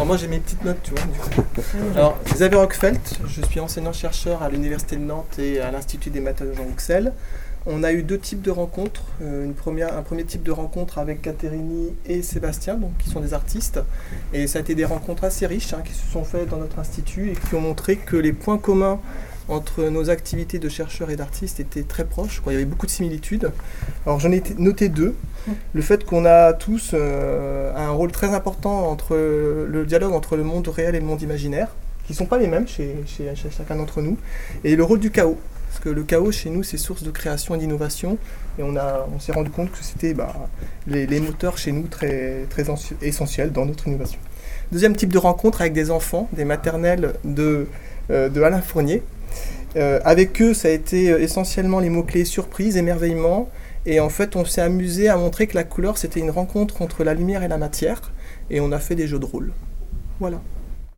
moi j'ai mes petites notes, tu vois. Du coup. Alors, Xavier Rockfelt, je suis enseignant-chercheur à l'Université de Nantes et à l'Institut des mathématiques Jean Rouxel. On a eu deux types de rencontres. Un premier type de rencontre avec Caterini et Sébastien, donc, qui sont des artistes. Et ça a été des rencontres assez riches qui se sont faites dans notre institut et qui ont montré que les points communs entre nos activités de chercheurs et d'artistes étaient très proches. Il y avait beaucoup de similitudes. Alors j'en ai noté deux. Le fait qu'on a tous un rôle très important entre le dialogue entre le monde réel et le monde imaginaire, qui ne sont pas les mêmes chez chacun d'entre nous, et le rôle du chaos. Parce que le chaos, chez nous, c'est source de création et d'innovation. Et on s'est rendu compte que c'était les moteurs chez nous très essentiels dans notre innovation. Deuxième type de rencontre avec des enfants, des maternelles de Alain Fournier. Avec eux, ça a été essentiellement les mots-clés surprise, émerveillement. Et en fait, on s'est amusé à montrer que la couleur, c'était une rencontre entre la lumière et la matière. Et on a fait des jeux de rôle. Voilà.